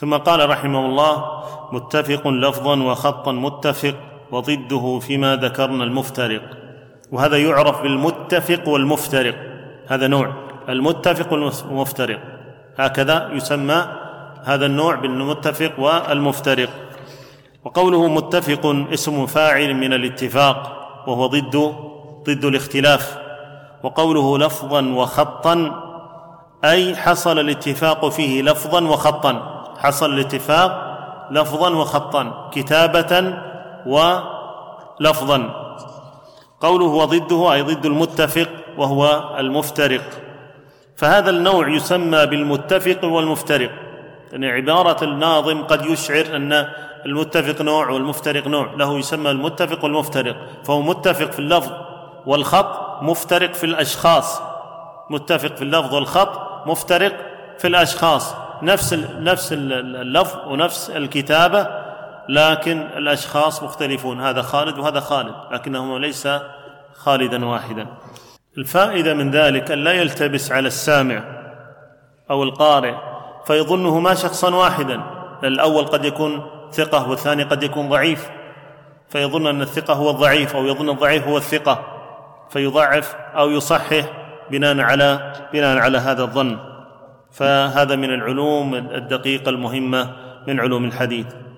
ثم قال رحمه الله: متفق لفظا وخطا متفق، وضده فيما ذكرنا المفترق. وهذا يعرف بالمتفق والمفترق، هذا نوع المتفق والمفترق، هكذا يسمى هذا النوع بالمتفق والمفترق. وقوله متفق اسم فاعل من الاتفاق، وهو ضد الاختلاف. وقوله لفظا وخطا أي حصل الاتفاق فيه لفظا وخطا، حصل الاتفاق لفظا وخطا، كتابة ولفظا. قوله وضده أي ضد المتفق وهو المفترق. فهذا النوع يسمى بالمتفق والمفترق، يعني عبارة الناظم قد يشعر أن المتفق نوع والمفترق نوع، له يسمى المتفق والمفترق، فهو متفق في اللفظ والخط، مفترق في الأشخاص، متفق في اللفظ والخط، مفترق في الأشخاص، نفس اللفظ ونفس الكتابة، لكن الأشخاص مختلفون، هذا خالد وهذا خالد، لكنهما ليس خالدا واحدا. الفائدة من ذلك أن لا يلتبس على السامع أو القارئ فيظنهما شخصا واحدا، الأول قد يكون ثقة والثاني قد يكون ضعيف، فيظن أن الثقة هو الضعيف، أو يظن الضعيف هو الثقة، فيضعف أو يصحح بناء على هذا الظن. فهذا من العلوم الدقيقة المهمة من علوم الحديث.